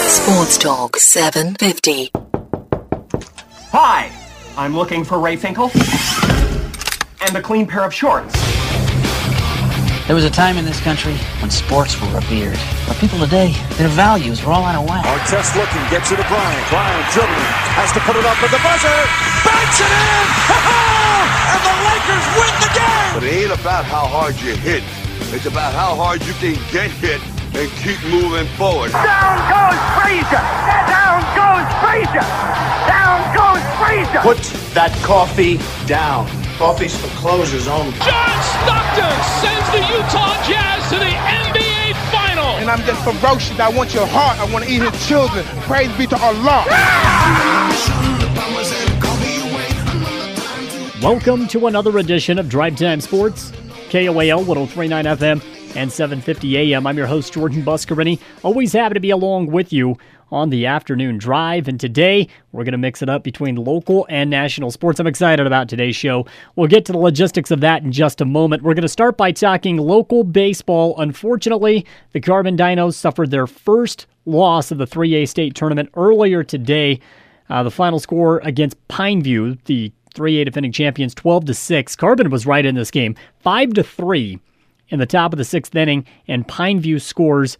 Sports Talk 750. Hi, I'm looking for Ray Finkel and a clean pair of shorts. There was a time in this country when sports were revered. But people today, their values are all out of whack. Artest looking, gets it to Bryant. Bryant dribbling, has to put it up with the buzzer. Banks it in! And the Lakers win the game! But it ain't about how hard you hit. It's about how hard you can get hit and keep moving forward. Down goes Frazier! Down goes Frazier! Down goes Frazier! Put that coffee down. Coffee's for closers only. John Stockton sends the Utah Jazz to the NBA Final. And I'm just ferocious. I want your heart. I want to eat his children. Praise be to Allah. Welcome to another edition of Drive Time Sports, KOAL 103.9 FM and 750 AM. I'm your host, Jordan Buscarini. Always happy to be along with you on the afternoon drive, and today we're going to mix it up between local and national sports. I'm excited about today's show. We'll get to the logistics of that in just a moment. We're going to start by talking local baseball. Unfortunately, the Carbon Dinos suffered their first loss of the 3A state tournament earlier today. The final score against Pineview, the 3A defending champions, 12-6. Carbon was right in this game, 5-3 in the top of the sixth inning, and Pineview scores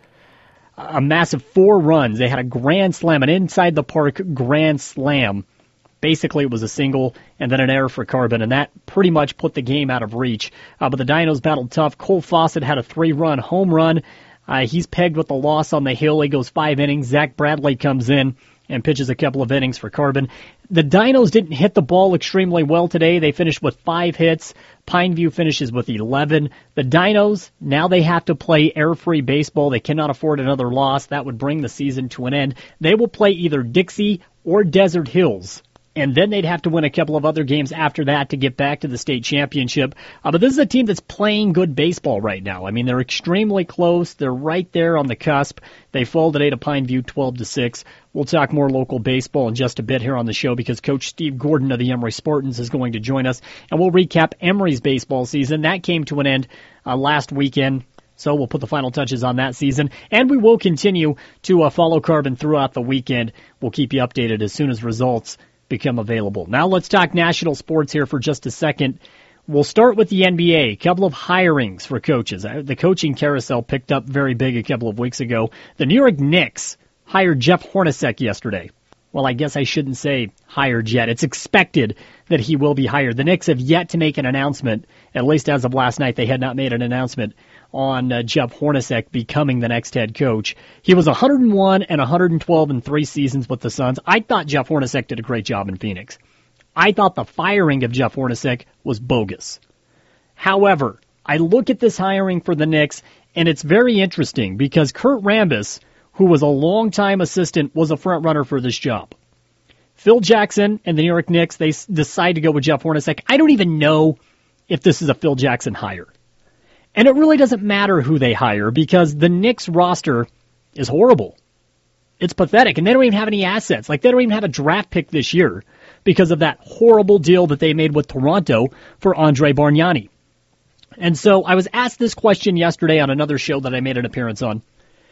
a massive 4 runs. They had a grand slam, an inside-the-park grand slam. Basically, it was a single and then an error for Carbon, and that pretty much put the game out of reach. But the Dinos battled tough. Cole Fawcett had a 3-run home run. He's pegged with the loss on the hill. He goes 5 innings. Zach Bradley comes in and pitches a couple of innings for Carbon. The Dinos didn't hit the ball extremely well today. They finished with 5 hits. Pineview finishes with 11. The Dinos, now they have to play error-free baseball. They cannot afford another loss. That would bring the season to an end. They will play either Dixie or Desert Hills, and then they'd have to win a couple of other games after that to get back to the state championship. But this is a team that's playing good baseball right now. I mean, they're extremely close. They're right there on the cusp. They fall today to Pineview 12-6. We'll talk more local baseball in just a bit here on the show because Coach Steve Gordon of the Emory Spartans is going to join us, and we'll recap Emory's baseball season. That came to an end last weekend, so we'll put the final touches on that season, and we will continue to follow Carbon throughout the weekend. We'll keep you updated as soon as results become available. Now let's talk national sports here for just a second. We'll start with the NBA. A couple of hirings for coaches. The coaching carousel picked up very big a couple of weeks ago. The New York Knicks hired Jeff Hornacek yesterday. Well, I guess I shouldn't say hired yet. It's expected that he will be hired. The Knicks have yet to make an announcement. At least as of last night, they had not made an announcement on Jeff Hornacek becoming the next head coach. He was 101 and 112 in 3 seasons with the Suns. I thought Jeff Hornacek did a great job in Phoenix. I thought the firing of Jeff Hornacek was bogus. However, I look at this hiring for the Knicks, and it's very interesting because Kurt Rambis, who was a longtime assistant, was a front runner for this job. Phil Jackson and the New York Knicks, they decide to go with Jeff Hornacek. I don't even know if this is a Phil Jackson hire. And it really doesn't matter who they hire because the Knicks roster is horrible. It's pathetic, and they don't even have any assets. Like, they don't even have a draft pick this year because of that horrible deal that they made with Toronto for Andre Bargnani. And so I was asked this question yesterday on another show that I made an appearance on.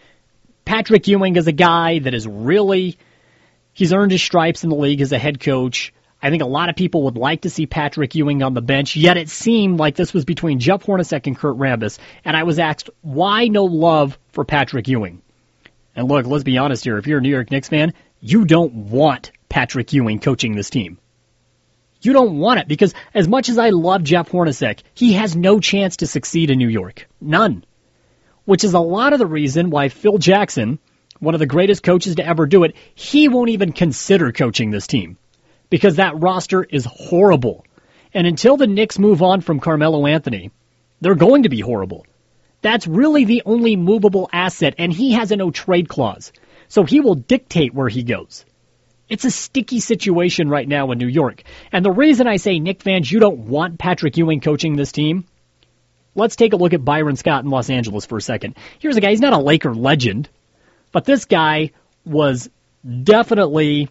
Patrick Ewing is a guy that is really, he's earned his stripes in the league as a head coach. I think a lot of people would like to see Patrick Ewing on the bench, yet it seemed like this was between Jeff Hornacek and Kurt Rambis, and I was asked, why no love for Patrick Ewing? And look, let's be honest here, if you're a New York Knicks fan, you don't want Patrick Ewing coaching this team. You don't want it, because as much as I love Jeff Hornacek, he has no chance to succeed in New York. None. Which is a lot of the reason why Phil Jackson, one of the greatest coaches to ever do it, he won't even consider coaching this team. Because that roster is horrible. And until the Knicks move on from Carmelo Anthony, they're going to be horrible. That's really the only movable asset, and he has a no-trade clause. So he will dictate where he goes. It's a sticky situation right now in New York. And the reason I say, Knicks fans, you don't want Patrick Ewing coaching this team, let's take a look at Byron Scott in Los Angeles for a second. Here's a guy, he's not a Laker legend, but this guy was definitely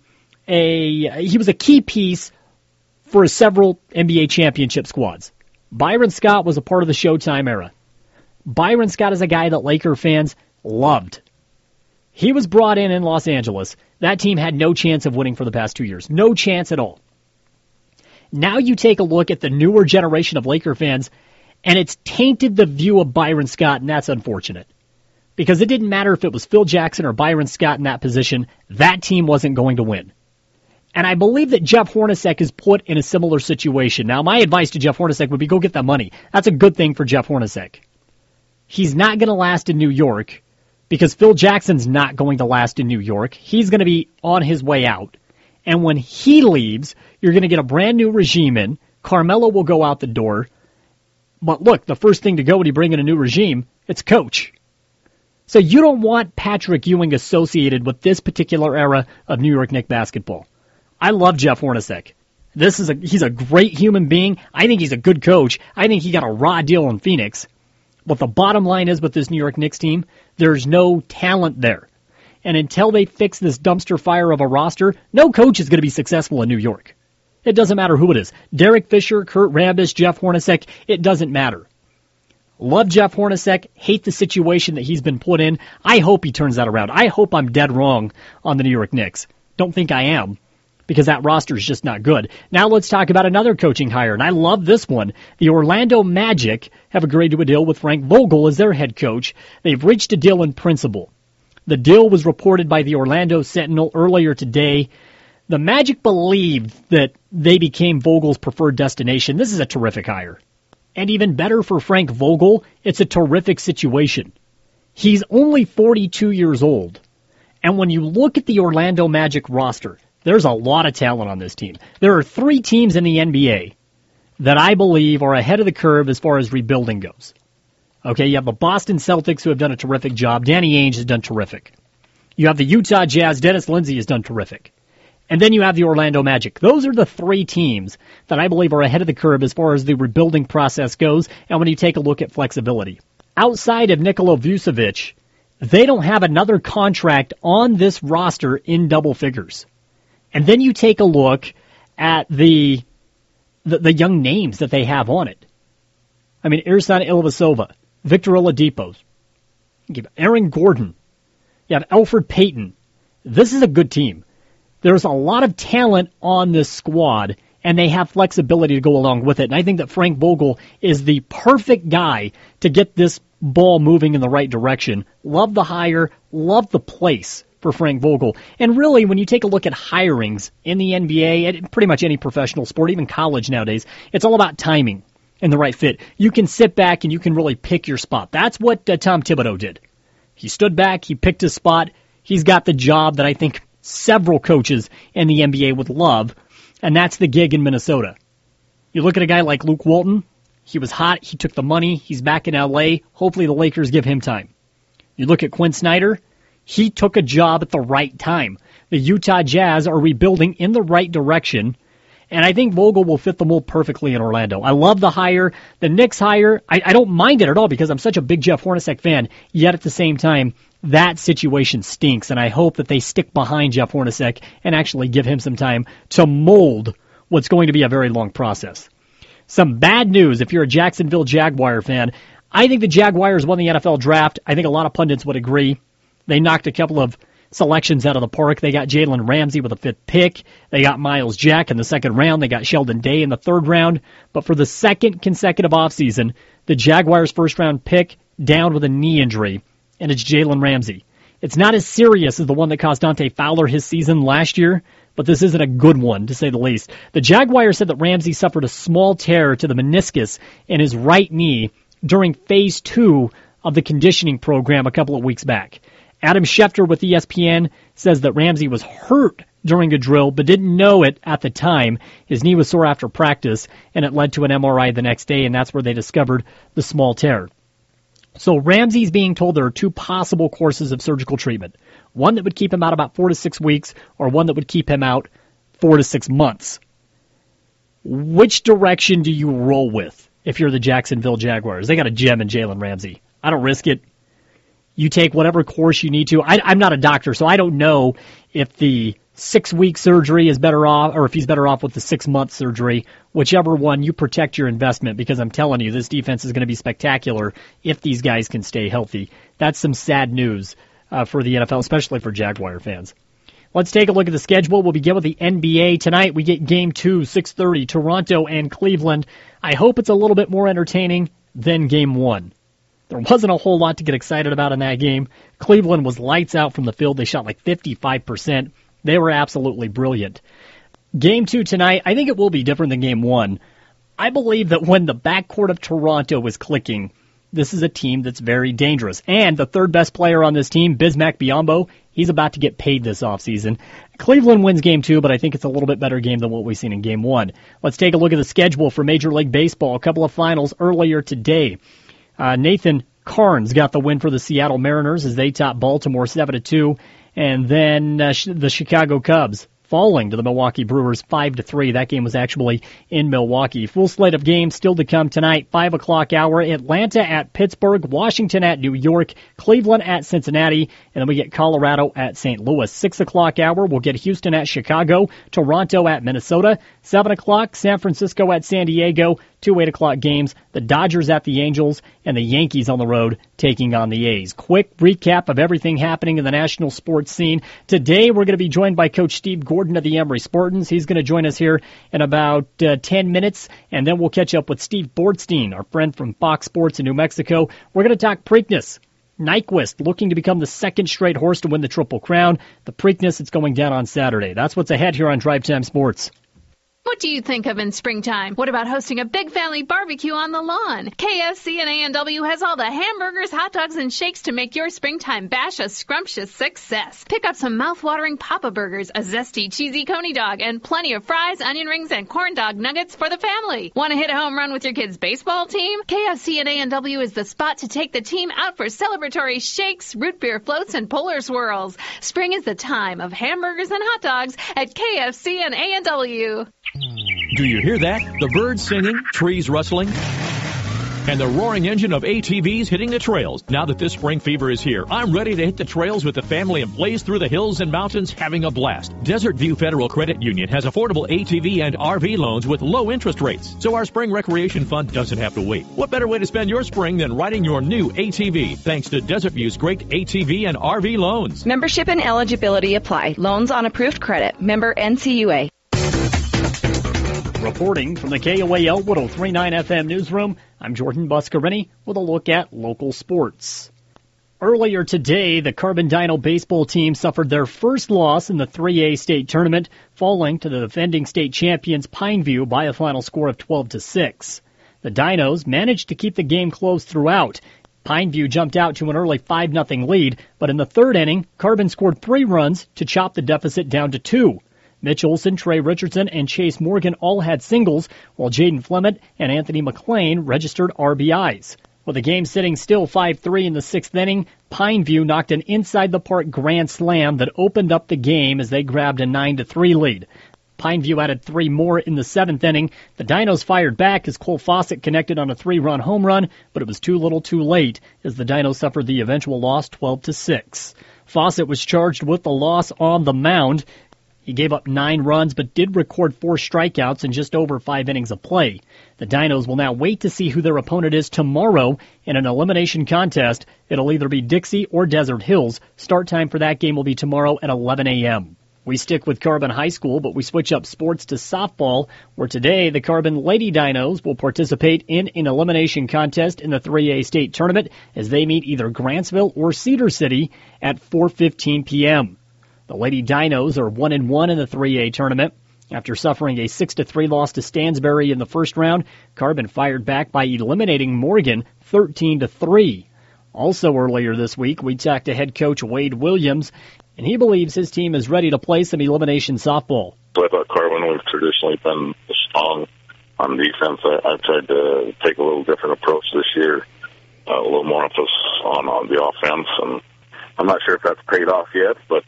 he was a key piece for several NBA championship squads. Byron Scott was a part of the Showtime era. Byron Scott is a guy that Laker fans loved. He was brought in Los Angeles. That team had no chance of winning for the past 2 years. No chance at all. Now you take a look at the newer generation of Laker fans, and it's tainted the view of Byron Scott, and that's unfortunate. Because it didn't matter if it was Phil Jackson or Byron Scott in that position, that team wasn't going to win. And I believe that Jeff Hornacek is put in a similar situation. Now, my advice to Jeff Hornacek would be go get that money. That's a good thing for Jeff Hornacek. He's not going to last in New York because Phil Jackson's not going to last in New York. He's going to be on his way out. And when he leaves, you're going to get a brand new regime in. Carmelo will go out the door. But look, the first thing to go when you bring in a new regime, it's coach. So you don't want Patrick Ewing associated with this particular era of New York Knicks basketball. I love Jeff Hornacek. He's a great human being. I think he's a good coach. I think he got a raw deal in Phoenix. But the bottom line is with this New York Knicks team, there's no talent there. And until they fix this dumpster fire of a roster, no coach is going to be successful in New York. It doesn't matter who it is. Derek Fisher, Kurt Rambis, Jeff Hornacek, it doesn't matter. Love Jeff Hornacek, hate the situation that he's been put in. I hope he turns that around. I hope I'm dead wrong on the New York Knicks. Don't think I am, because that roster is just not good. Now let's talk about another coaching hire, and I love this one. The Orlando Magic have agreed to a deal with Frank Vogel as their head coach. They've reached a deal in principle. The deal was reported by the Orlando Sentinel earlier today. The Magic believed that they became Vogel's preferred destination. This is a terrific hire. And even better for Frank Vogel, it's a terrific situation. He's only 42 years old. And when you look at the Orlando Magic roster, there's a lot of talent on this team. There are 3 teams in the NBA that I believe are ahead of the curve as far as rebuilding goes. Okay, you have the Boston Celtics who have done a terrific job. Danny Ainge has done terrific. You have the Utah Jazz. Dennis Lindsey has done terrific. And then you have the Orlando Magic. Those are the 3 teams that I believe are ahead of the curve as far as the rebuilding process goes and when you take a look at flexibility. Outside of Nikola Vucevic, they don't have another contract on this roster in double figures. And then you take a look at the young names that they have on it. I mean, Ersan Ilyasova, Victor Oladipo, Aaron Gordon, you have Elfrid Payton. This is a good team. There's a lot of talent on this squad, and they have flexibility to go along with it. And I think that Frank Vogel is the perfect guy to get this ball moving in the right direction. Love the hire, love the place for Frank Vogel. And really, when you take a look at hirings in the NBA, and pretty much any professional sport, even college nowadays, it's all about timing and the right fit. You can sit back and you can really pick your spot. That's what Tom Thibodeau did. He stood back, he picked his spot. He's got the job that I think several coaches in the NBA would love, and that's the gig in Minnesota. You look at a guy like Luke Walton, he was hot, he took the money, he's back in LA, hopefully the Lakers give him time. You look at Quinn Snyder, he took a job at the right time. The Utah Jazz are rebuilding in the right direction, and I think Vogel will fit the mold perfectly in Orlando. I love the hire. The Knicks hire, I don't mind it at all because I'm such a big Jeff Hornacek fan, yet at the same time, that situation stinks, and I hope that they stick behind Jeff Hornacek and actually give him some time to mold what's going to be a very long process. Some bad news if you're a Jacksonville Jaguar fan. I think the Jaguars won the NFL draft. I think a lot of pundits would agree. They knocked a couple of selections out of the park. They got Jalen Ramsey with a 5th pick. They got Myles Jack in the 2nd round. They got Sheldon Day in the 3rd round. But for the 2nd consecutive offseason, the Jaguars' 1st-round pick down with a knee injury, and it's Jalen Ramsey. It's not as serious as the one that cost Dante Fowler his season last year, but this isn't a good one, to say the least. The Jaguars said that Ramsey suffered a small tear to the meniscus in his right knee during Phase 2 of the conditioning program a couple of weeks back. Adam Schefter with ESPN says that Ramsey was hurt during a drill but didn't know it at the time. His knee was sore after practice, and it led to an MRI the next day, and that's where they discovered the small tear. So Ramsey's being told there are 2 possible courses of surgical treatment. One that would keep him out about 4 to 6 weeks, or one that would keep him out 4 to 6 months. Which direction do you roll with if you're the Jacksonville Jaguars? They got a gem in Jalen Ramsey. I don't risk it. You take whatever course you need to. I'm not a doctor, so I don't know if the 6-week surgery is better off, or if he's better off with the 6-month surgery. Whichever one, you protect your investment, because I'm telling you, this defense is going to be spectacular if these guys can stay healthy. That's some sad news for the NFL, especially for Jaguar fans. Let's take a look at the schedule. We'll begin with the NBA. Tonight we get Game 2, 6:30, Toronto and Cleveland. I hope it's a little bit more entertaining than Game 1. There wasn't a whole lot to get excited about in that game. Cleveland was lights out from the field. They shot like 55%. They were absolutely brilliant. Game 2 tonight, I think it will be different than Game 1. I believe that when the backcourt of Toronto is clicking, this is a team that's very dangerous. And the third best player on this team, Bismack Biyombo, he's about to get paid this offseason. Cleveland wins Game 2, but I think it's a little bit better game than what we've seen in Game 1. Let's take a look at the schedule for Major League Baseball. A couple of finals earlier today. Nathan Carnes got the win for the Seattle Mariners as they top Baltimore 7-2. And then the Chicago Cubs falling to the Milwaukee Brewers 5-3. That game was actually in Milwaukee. Full slate of games still to come tonight. 5 o'clock hour. Atlanta at Pittsburgh, Washington at New York, Cleveland at Cincinnati, and then we get Colorado at St. Louis. 6 o'clock hour, we'll get Houston at Chicago, Toronto at Minnesota. 7 o'clock, San Francisco at San Diego. 2 8 o'clock games, the Dodgers at the Angels, and the Yankees on the road taking on the A's. Quick recap of everything happening in the national sports scene. Today we're going to be joined by Coach Steve Gordon of the Emory Spartans. He's going to join us here in about 10 minutes, and then we'll catch up with Steve Bortstein, our friend from Fox Sports in New Mexico. We're going to talk Preakness. Nyquist looking to become the second straight horse to win the Triple Crown. The Preakness, it's going down on Saturday. That's what's ahead here on Drive Time Sports. What do you think of in springtime? What about hosting a big family barbecue on the lawn? KFC and A&W has all the hamburgers, hot dogs, and shakes to make your springtime bash a scrumptious success. Pick up some mouth-watering Papa Burgers, a zesty, cheesy Coney dog, and plenty of fries, onion rings, and corn dog nuggets for the family. Want to hit a home run with your kids' baseball team? KFC and A&W is the spot to take the team out for celebratory shakes, root beer floats, and polar swirls. Spring is the time of hamburgers and hot dogs at KFC and A&W. Do you hear that? The birds singing, trees rustling, and the roaring engine of ATVs hitting the trails. Now that this spring fever is here, I'm ready to hit the trails with the family and blaze through the hills and mountains having a blast. Desert View Federal Credit Union has affordable ATV and RV loans with low interest rates, so our spring recreation fund doesn't have to wait. What better way to spend your spring than riding your new ATV, thanks to Desert View's great ATV and RV loans. Membership and eligibility apply. Loans on approved credit. Member NCUA. Reporting from the KOAL 103.9 FM newsroom, I'm Jordan Buscarini with a look at local sports. Earlier today, the Carbon Dino baseball team suffered their first loss in the 3A state tournament, falling to the defending state champions Pineview by a final score of 12-6. The Dinos managed to keep the game close throughout. Pineview jumped out to an early 5-0 lead, but in the third inning, Carbon scored 3 runs to chop the deficit down to 2. Mitch Olson, Trey Richardson, and Chase Morgan all had singles, while Jaden Flement and Anthony McLean registered RBIs. With the game sitting still 5-3 in the 6th inning, Pineview knocked an inside-the-park grand slam that opened up the game as they grabbed a 9-3 lead. Pineview added 3 more in the 7th inning. The Dinos fired back as Cole Fawcett connected on a 3-run home run, but it was too little too late as the Dinos suffered the eventual loss 12-6. Fawcett was charged with the loss on the mound. He gave up 9 runs but did record 4 strikeouts in just over 5 innings of play. The Dinos will now wait to see who their opponent is tomorrow in an elimination contest. It'll either be Dixie or Desert Hills. Start time for that game will be tomorrow at 11 a.m. We stick with Carbon High School, but we switch up sports to softball, where today the Carbon Lady Dinos will participate in an elimination contest in the 3A state tournament as they meet either Grantsville or Cedar City at 4:15 p.m. The Lady Dinos are 1-1 in the 3A tournament. After suffering a 6-3 loss to Stansbury in the first round, Carbon fired back by eliminating Morgan 13-3. Also earlier this week, we talked to head coach Wade Williams, and he believes his team is ready to play some elimination softball. I thought Carbon, we've traditionally been strong on defense. I tried to take a little different approach this year, a little more emphasis on the offense, and I'm not sure if that's paid off yet, but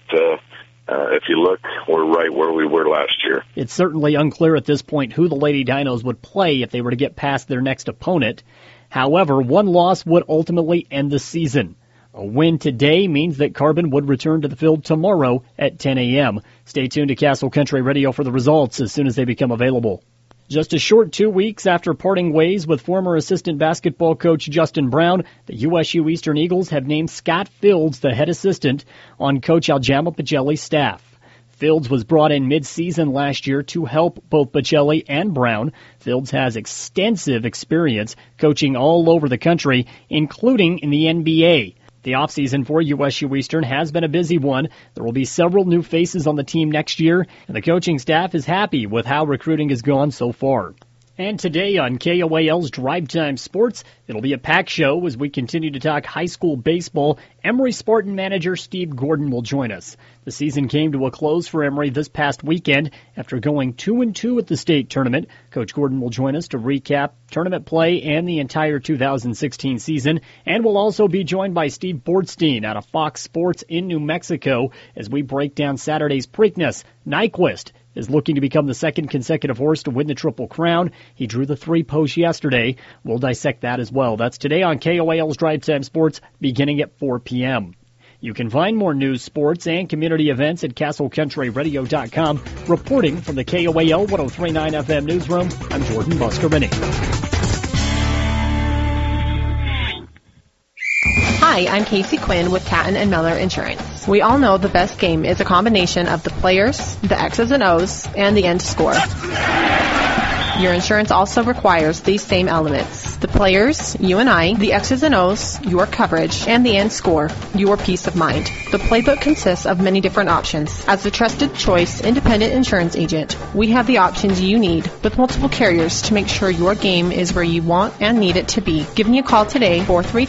if you look, we're right where we were last year. It's certainly unclear at this point who the Lady Dinos would play if they were to get past their next opponent. However, one loss would ultimately end the season. A win today means that Carbon would return to the field tomorrow at 10 a.m. Stay tuned to Castle Country Radio for the results as soon as they become available. Just a short 2 weeks after parting ways with former assistant basketball coach Justin Brown, the USU Eastern Eagles have named Scott Fields the head assistant on Coach Aljamahl Bichelli's staff. Fields was brought in mid-season last year to help both Bichelli and Brown. Fields has extensive experience coaching all over the country, including in the NBA. The offseason for USU Eastern has been a busy one. There will be several new faces on the team next year, and the coaching staff is happy with how recruiting has gone so far. And today on KOAL's Drive Time Sports, it'll be a packed show as we continue to talk high school baseball. Emory Spartan manager Steve Gordon will join us. The season came to a close for Emory this past weekend after going 2-2 at the state tournament. Coach Gordon will join us to recap tournament play and the entire 2016 season. And we'll also be joined by Steve Bortstein out of Fox Sports in New Mexico as we break down Saturday's Preakness. Nyquist is looking to become the second consecutive horse to win the Triple Crown. He drew the 3-post yesterday. We'll dissect that as well. That's today on KOAL's Drive Time Sports, beginning at 4 p.m. You can find more news, sports, and community events at CastleCountryRadio.com. Reporting from the KOAL 103.9 FM newsroom, I'm Jordan Buscarini. Hi, I'm Casey Quinn with Catton and Miller Insurance. We all know the best game is a combination of the players, the X's and O's, and the end score. Your insurance also requires these same elements. The players, you and I, the X's and O's, your coverage, and the end score, your peace of mind. The playbook consists of many different options. As the trusted choice independent insurance agent, we have the options you need with multiple carriers to make sure your game is where you want and need it to be. Give me a call today,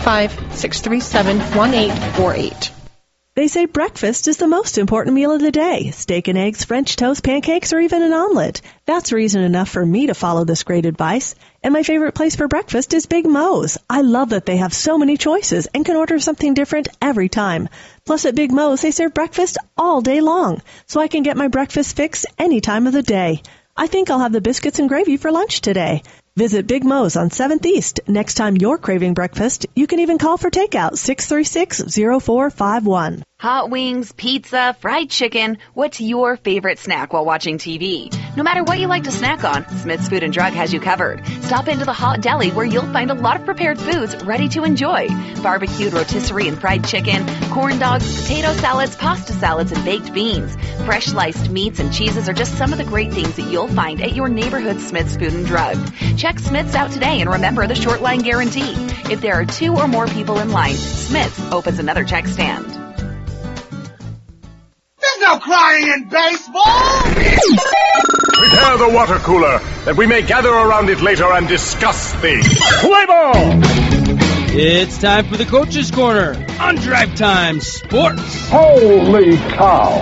435-637-1848. They say breakfast is the most important meal of the day. Steak and eggs, French toast, pancakes, or even an omelet. That's reason enough for me to follow this great advice. And my favorite place for breakfast is Big Mo's. I love that they have so many choices and can order something different every time. Plus at Big Mo's, they serve breakfast all day long, so I can get my breakfast fix any time of the day. I think I'll have the biscuits and gravy for lunch today. Visit Big Mo's on 7th East. Next time you're craving breakfast, you can even call for takeout 636-0451. Hot wings, pizza, fried chicken. What's your favorite snack while watching TV? No matter what you like to snack on, Smith's Food and Drug has you covered. Stop into the Hot Deli where you'll find a lot of prepared foods ready to enjoy. Barbecued rotisserie and fried chicken, corn dogs, potato salads, pasta salads, and baked beans. Fresh sliced meats and cheeses are just some of the great things that you'll find at your neighborhood Smith's Food and Drug. Check Smith's out today and remember the short line guarantee. If there are 2 or more people in line, Smith's opens another check stand. There's no crying in baseball! Prepare the water cooler, that we may gather around it later and discuss the play ball! It's time for the Coach's Corner on Drive Time Sports. Holy cow!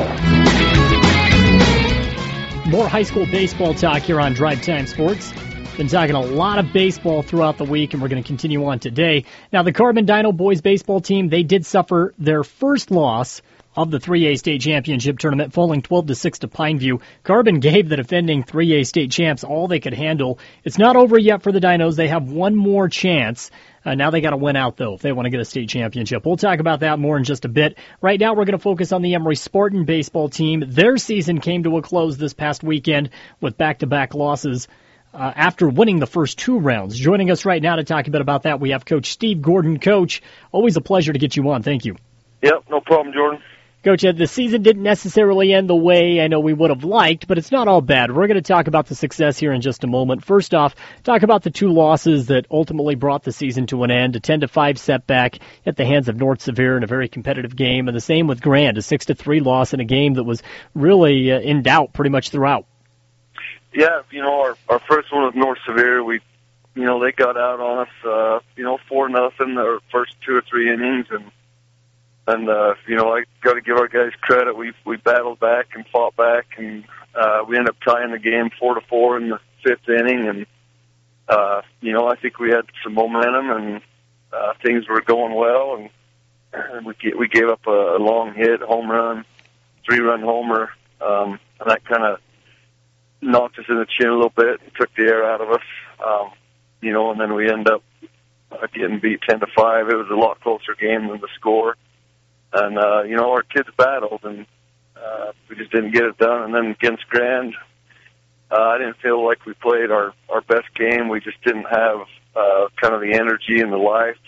More high school baseball talk here on Drive Time Sports. Been talking a lot of baseball throughout the week, and we're going to continue on today. Now, the Carbon Dino boys baseball team, they did suffer their first loss of the 3A state championship tournament, falling 12-6 to Pineview. Carbon gave the defending 3A state champs all they could handle. It's not over yet for the Dinos. They have one more chance. Now they got to win out, though, if they want to get a state championship. We'll talk about that more in just a bit. Right now, we're going to focus on the Emory Spartan baseball team. Their season came to a close this past weekend with back-to-back losses after winning the first 2 rounds. Joining us right now to talk a bit about that, we have Coach Steve Gordon. Coach, always a pleasure to get you on. Thank you. Yep, no problem, Jordan. Coach, the season didn't necessarily end the way I know we would have liked, but it's not all bad. We're going to talk about the success here in just a moment. First off, talk about the 2 losses that ultimately brought the season to an end, a 10-5 setback at the hands of North Severe in a very competitive game, and the same with Grand, a 6-3 loss in a game that was really in doubt pretty much throughout. Yeah, our first one was North Severe. They got out on us, 4-0 their first 2 or 3 innings, and I got to give our guys credit. We battled back and fought back, and we ended up tying the game 4-4 in the 5th inning. And I think we had some momentum, and things were going well. And we gave up a long hit, home run, 3-run homer, and that kind of knocked us in the chin a little bit, and took the air out of us. And then we end up getting beat 10-5. It was a lot closer game than the score. And, our kids battled, and we just didn't get it done. And then against Grand, I didn't feel like we played our best game. We just didn't have kind of the energy and the life.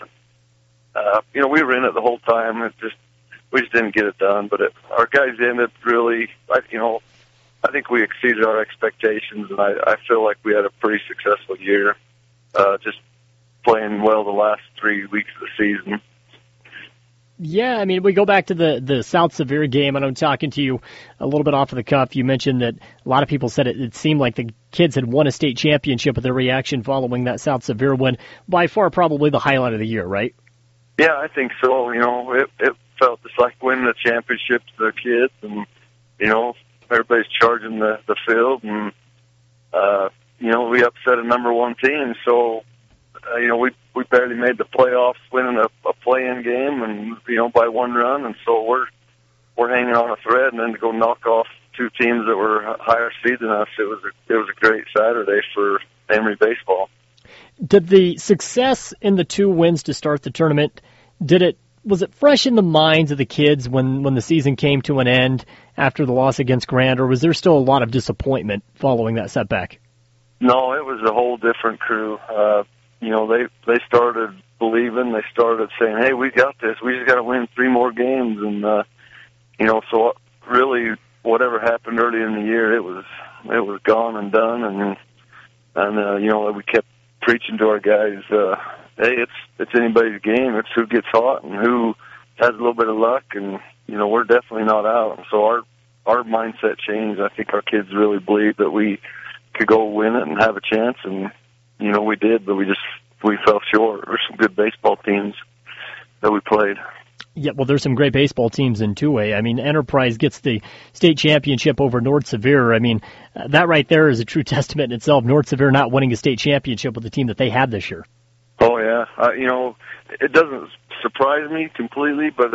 We were in it the whole time. We just didn't get it done. But our guys ended really, I think we exceeded our expectations, and I feel like we had a pretty successful year, just playing well the last 3 weeks of the season. Yeah, I mean, we go back to the South Severe game. I know talking to you a little bit off of the cuff, you mentioned that a lot of people said it seemed like the kids had won a state championship with their reaction following that South Severe win. By far, probably the highlight of the year, right? Yeah, I think so. It felt just like winning a championship to the kids, and, everybody's charging the field, and, we upset a number one team, so, we barely made the playoffs, winning a play-in game, and by one run, and so we're hanging on a thread, and then to go knock off two teams that were higher seed than us, it was a great Saturday for Emory baseball. Did the success in the 2 wins to start the tournament, was it fresh in the minds of the kids when the season came to an end after the loss against Grand, or was there still a lot of disappointment following that setback? No, it was a whole different crew. They started believing. They started saying, "Hey, we got this. We just got to win 3 more games." And so really, whatever happened early in the year, it was gone and done. And we kept preaching to our guys, "Hey, it's anybody's game. It's who gets hot and who has a little bit of luck." And we're definitely not out. And so our mindset changed. I think our kids really believed that we could go win it and have a chance, and we did, but we fell short. There's some good baseball teams that we played. Yeah, well, there's some great baseball teams in 2A. I mean, Enterprise gets the state championship over North Severe. I mean, that right there is a true testament in itself. North Severe not winning a state championship with the team that they had this year. Oh, yeah. It doesn't surprise me completely, but,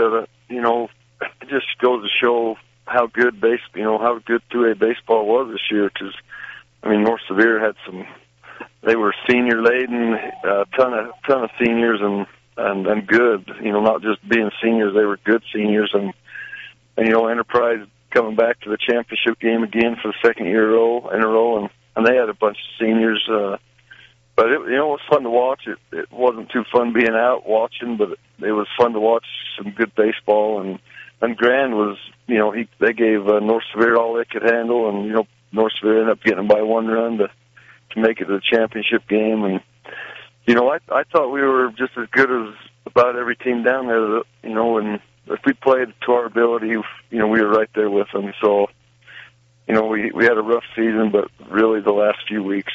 it just goes to show how good how good 2A baseball was this year, because, North Severe had they were senior laden, a ton of seniors and good, not just being seniors, they were good seniors, and Enterprise coming back to the championship game again for the second year in a row, and they had a bunch of seniors, but it was fun to watch. It wasn't too fun being out watching, but it was fun to watch some good baseball, and Grand was, they gave North Severe all they could handle, and North Severe ended up getting by 1 run to make it to the championship game. And I thought we were just as good as about every team down there, and if we played to our ability, we were right there with them. So we had a rough season, but really the last few weeks,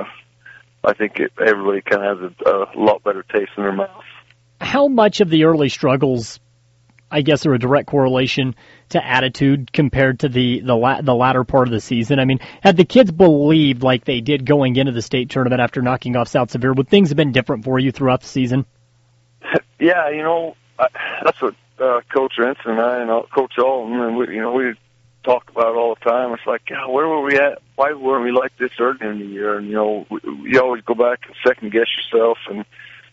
I think everybody kind of has a lot better taste in their mouth. How much of the early struggles, I guess, are a direct correlation to attitude compared to the latter part of the season? I mean, had the kids believed like they did going into the state tournament after knocking off South Severe, would things have been different for you throughout the season? Yeah, that's what Coach Renson and I and Coach Alton, and we talk about it all the time. It's like, where were we at? Why weren't we like this early in the year? And, you always go back and second-guess yourself. And,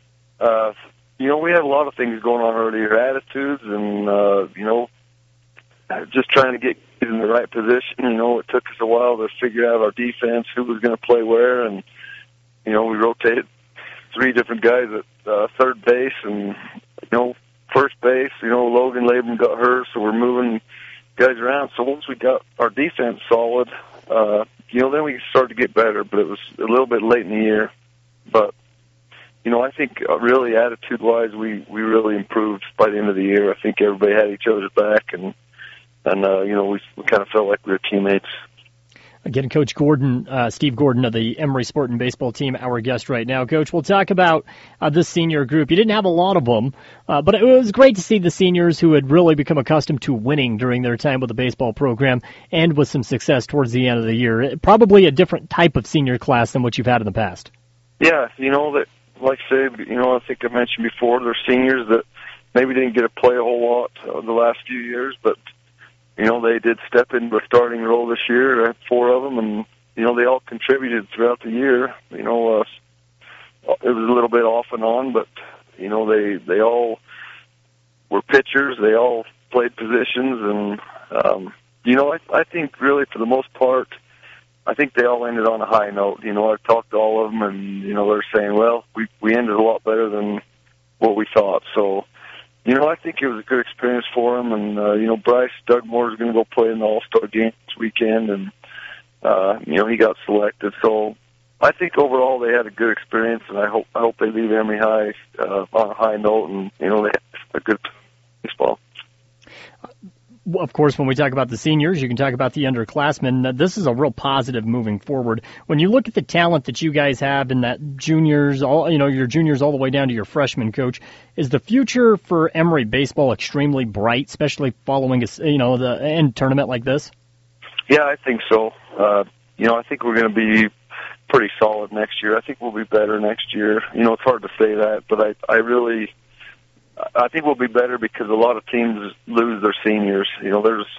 we had a lot of things going on earlier, attitudes and, just trying to get in the right position. It took us a while to figure out our defense, who was going to play where. And, we rotated 3 different guys at third base and, first base. Logan Labrum got hurt, so we're moving guys around. So once we got our defense solid, then we started to get better, but it was a little bit late in the year. But, I think really attitude-wise, we really improved by the end of the year. I think everybody had each other's back, and we kind of felt like we were teammates. Again, Coach Gordon, Steve Gordon of the Emory Sport and Baseball team, our guest right now. Coach, we'll talk about this senior group. You didn't have a lot of them, but it was great to see the seniors who had really become accustomed to winning during their time with the baseball program and with some success towards the end of the year. Probably a different type of senior class than what you've had in the past. Yeah, that, like I said, I think I mentioned before, there's seniors that maybe didn't get to play a whole lot the last few years, but they did step into a starting role this year, 4 of them, and, they all contributed throughout the year. It was a little bit off and on, but, they all were pitchers. They all played positions, and, I think really for the most part, I think they all ended on a high note. You know, I've talked to all of them, and, you know, they're saying, well, we ended a lot better than what we thought. So, you know, I think it was a good experience for them. And, you know, Bryce Dugmore is going to go play in the All-Star game this weekend, and, you know, he got selected. So I think overall they had a good experience, and I hope they leave Emory High on a high note, and, you know, they had a good baseball. Of course, when we talk about the seniors, you can talk about the underclassmen. This is a real positive moving forward. When you look at the talent that you guys have in that juniors, your juniors all the way down to your freshman, Coach, is the future for Emory baseball extremely bright, especially following the end tournament like this? Yeah, I think so. You know, I think we're going to be pretty solid next year. I think we'll be better next year. You know, it's hard to say that, but I think we'll be better because a lot of teams lose their seniors. You know, there's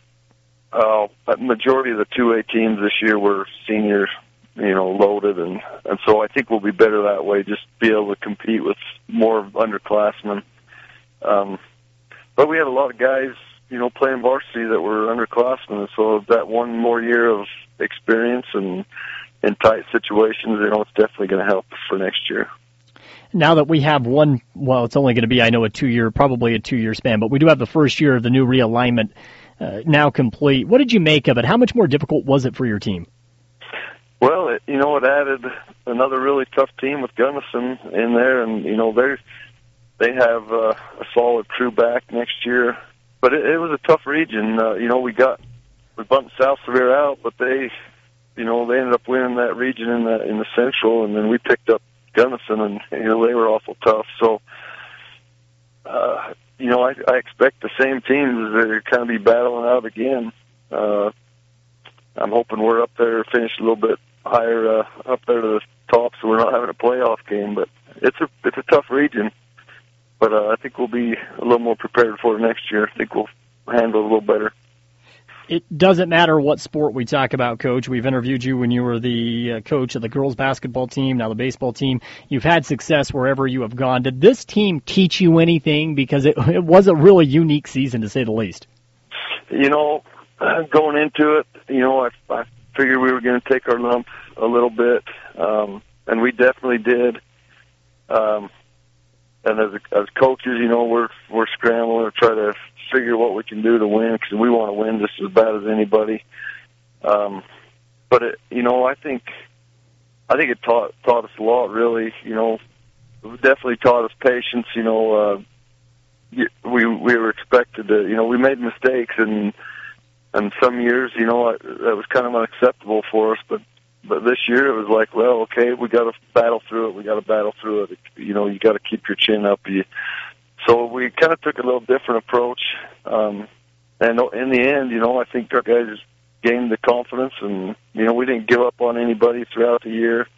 a majority of the 2A teams this year were seniors, you know, loaded, and so I think we'll be better that way, just be able to compete with more underclassmen. But we had a lot of guys, you know, playing varsity that were underclassmen, so that one more year of experience and in tight situations, you know, it's definitely going to help us for next year. Now that we have it's only going to be, I know, probably a 2-year span, but we do have the first year of the new realignment now complete. What did you make of it? How much more difficult was it for your team? Well, it added another really tough team with Gunnison in there, and, you know, they have a solid crew back next year. But it was a tough region. You know, we bumped South Sevier out, but they ended up winning that region in the Central, and then we picked up Gunnison, and, you know, they were awful tough. So, you know, I expect the same teams to kind of be battling out again. I'm hoping we're up there, finish a little bit higher up there to the top, so we're not having a playoff game. But it's a tough region. But I think we'll be a little more prepared for it next year. I think we'll handle it a little better. It doesn't matter what sport we talk about, Coach. We've interviewed you when you were the coach of the girls basketball team, now the baseball team. You've had success wherever you have gone. Did this team teach you anything? Because it was a really unique season, to say the least. You know, going into it, you know, I figured we were going to take our lumps a little bit, and we definitely did. And as coaches, you know, we're scrambling to try to figure what we can do to win, because we want to win just as bad as anybody. But you know, I think it taught us a lot, really. You know, it definitely taught us patience. You know, we were expected to. You know, we made mistakes, and some years, you know, that was kind of unacceptable for us. But this year, it was like, well, okay, we got to battle through it. You know, you got to keep your chin up. So we kind of took a little different approach. And in the end, you know, I think our guys gained the confidence, and, you know, we didn't give up on anybody throughout the year.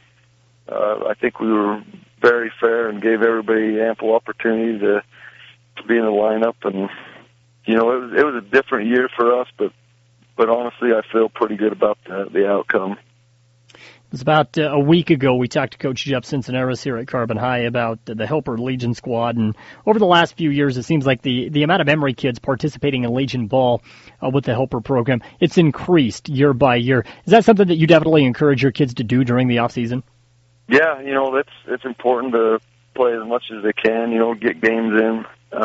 I think we were very fair and gave everybody ample opportunity to be in the lineup. And, you know, it was a different year for us, but honestly, I feel pretty good about the outcome. It was about a week ago we talked to Coach Jeff Cincinnatus here at Carbon High about the Helper Legion squad, and over the last few years it seems like the amount of Emory kids participating in Legion ball with the Helper program, it's increased year by year. Is that something that you definitely encourage your kids to do during the off season? Yeah, you know, it's important to play as much as they can, you know, get games in.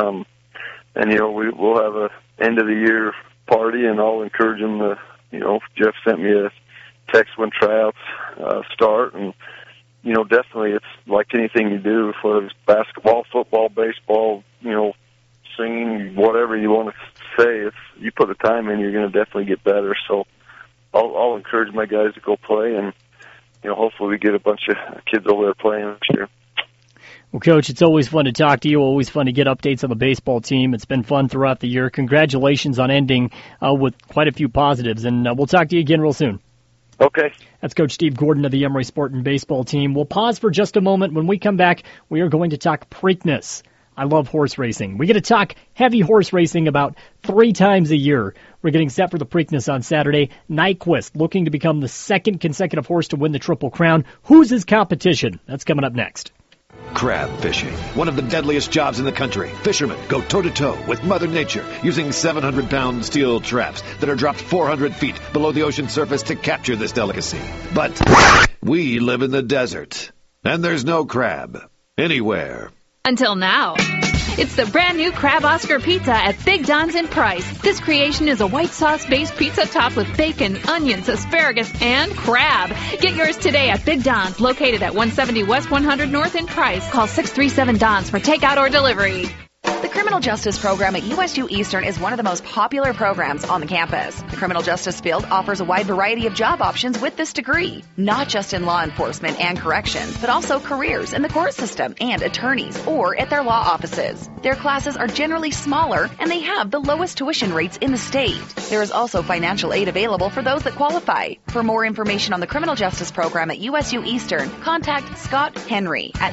And, you know, we'll have a end of the year party, and I'll encourage them to, you know, Jeff sent me a text when tryouts start, and, you know, definitely it's like anything you do, whether it's basketball, football, baseball, you know, singing, whatever you want to say, if you put the time in, you're going to definitely get better. So I'll encourage my guys to go play, and, you know, hopefully we get a bunch of kids over there playing this year. Well, Coach, it's always fun to talk to you, always fun to get updates on the baseball team. It's been fun throughout the year. Congratulations on ending with quite a few positives, and we'll talk to you again real soon. Okay. That's Coach Steve Gordon of the Emory Spartan baseball team. We'll pause for just a moment. When we come back, we are going to talk Preakness. I love horse racing. We get to talk heavy horse racing about 3 times a year. We're getting set for the Preakness on Saturday. Nyquist looking to become the second consecutive horse to win the Triple Crown. Who's his competition? That's coming up next. Crab fishing, one of the deadliest jobs in the country. Fishermen go toe-to-toe with Mother Nature using 700-pound steel traps that are dropped 400 feet below the ocean surface to capture this delicacy. But we live in the desert, and there's no crab anywhere. Until now. It's the brand new Crab Oscar Pizza at Big Don's in Price. This creation is a white sauce-based pizza topped with bacon, onions, asparagus, and crab. Get yours today at Big Don's, located at 170 West 100 North in Price. Call 637-DONS for takeout or delivery. The Criminal Justice Program at USU Eastern is one of the most popular programs on the campus. The Criminal Justice field offers a wide variety of job options with this degree, not just in law enforcement and corrections, but also careers in the court system and attorneys or at their law offices. Their classes are generally smaller and they have the lowest tuition rates in the state. There is also financial aid available for those that qualify. For more information on the Criminal Justice Program at USU Eastern, contact Scott Henry at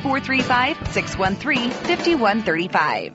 435-613-5135.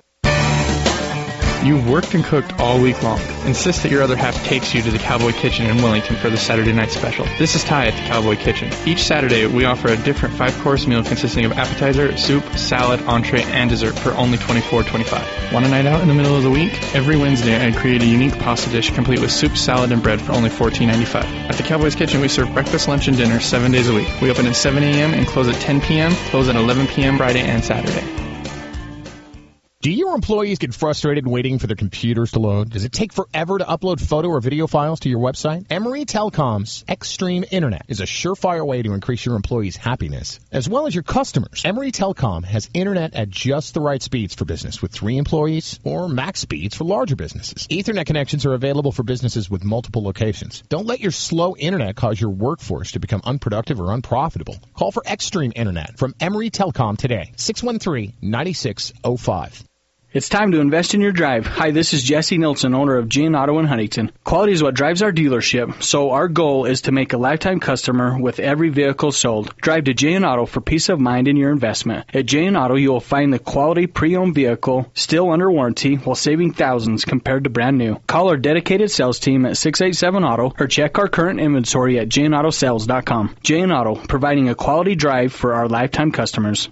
You've worked and cooked all week long. Insist that your other half takes you to the Cowboy Kitchen in Wellington for the Saturday night special. This is Ty at the Cowboy Kitchen. Each Saturday, we offer a different 5-course meal consisting of appetizer, soup, salad, entree, and dessert for only $24.25. Want a night out in the middle of the week? Every Wednesday, I create a unique pasta dish complete with soup, salad, and bread for only $14.95. At the Cowboy's Kitchen, we serve breakfast, lunch, and dinner 7 days a week. We open at 7 a.m. and close at 10 p.m., close at 11 p.m. Friday and Saturday. Do your employees get frustrated waiting for their computers to load? Does it take forever to upload photo or video files to your website? Emory Telecom's Extreme Internet is a surefire way to increase your employees' happiness, as well as your customers. Emory Telecom has internet at just the right speeds for business with 3 employees or max speeds for larger businesses. Ethernet connections are available for businesses with multiple locations. Don't let your slow internet cause your workforce to become unproductive or unprofitable. Call for Extreme Internet from Emory Telecom today, 613-9605. It's time to invest in your drive. Hi, this is Jesse Nilsson, owner of G&N Auto in Huntington. Quality is what drives our dealership, so our goal is to make a lifetime customer with every vehicle sold. Drive to G&N Auto for peace of mind in your investment. At G&N Auto, you will find the quality pre-owned vehicle still under warranty while saving thousands compared to brand new. Call our dedicated sales team at 687-AUTO or check our current inventory at jnautosales.com. G&N Auto, providing a quality drive for our lifetime customers.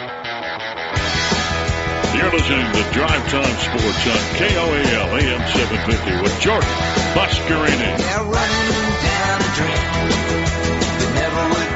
You're listening to Drive Time Sports on KOAL AM 750 with Jordan Buscarini. They're running down a dream that never would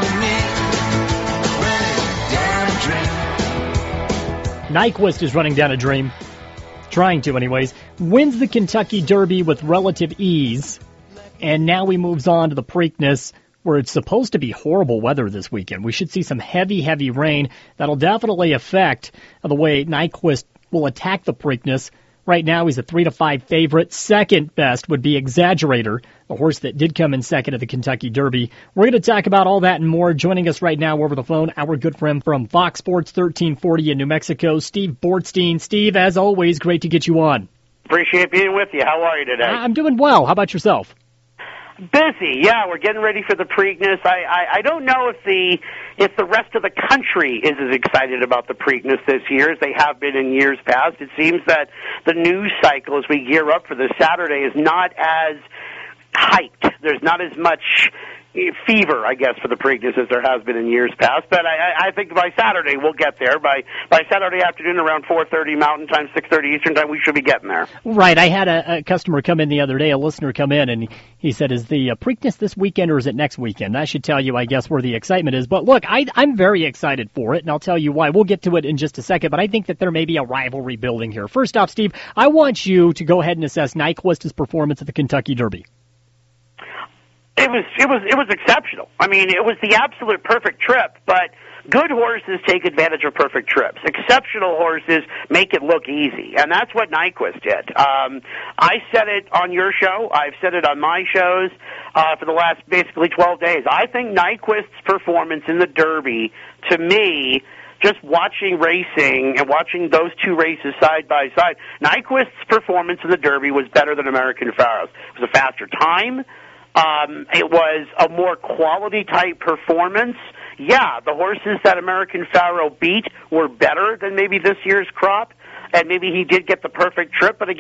come to me. Running down a dream. Nyquist is running down a dream. Trying to, anyways. Wins the Kentucky Derby with relative ease. And now he moves on to the Preakness, where it's supposed to be horrible weather this weekend. We should see some heavy, heavy rain. That'll definitely affect the way Nyquist will attack the Preakness. Right now, he's a 3-5 favorite. Second best would be Exaggerator, the horse that did come in second at the Kentucky Derby. We're going to talk about all that and more. Joining us right now over the phone, our good friend from Fox Sports 1340 in New Mexico, Steve Bortstein. Steve, as always, great to get you on. Appreciate being with you. How are you today? I'm doing well. How about yourself? Busy, yeah. We're getting ready for the Preakness. I don't know if the rest of the country is as excited about the Preakness this year as they have been in years past. It seems that the news cycle as we gear up for this Saturday is not as hyped. There's not as much fever, I guess, for the Preakness as there has been in years past. But I think by Saturday we'll get there. By Saturday afternoon around 4:30 Mountain Time, 6:30 Eastern Time, we should be getting there. Right. I had a customer come in the other day, a listener come in, and he said, is the Preakness this weekend or is it next weekend? That should tell you, I guess, where the excitement is. But look, I'm very excited for it, and I'll tell you why. We'll get to it in just a second, but I think that there may be a rivalry building here. First off, Steve, I want you to go ahead and assess Nyquist's performance at the Kentucky Derby. It was exceptional. I mean, it was the absolute perfect trip, but good horses take advantage of perfect trips. Exceptional horses make it look easy, and that's what Nyquist did. I said it on your show. I've said it on my shows for the last basically 12 days. I think Nyquist's performance in the Derby, to me, just watching racing and watching those two races side by side, Nyquist's performance in the Derby was better than American Pharoah's. It was a faster time. It was a more quality-type performance. Yeah, the horses that American Pharoah beat were better than maybe this year's crop, and maybe he did get the perfect trip. But again,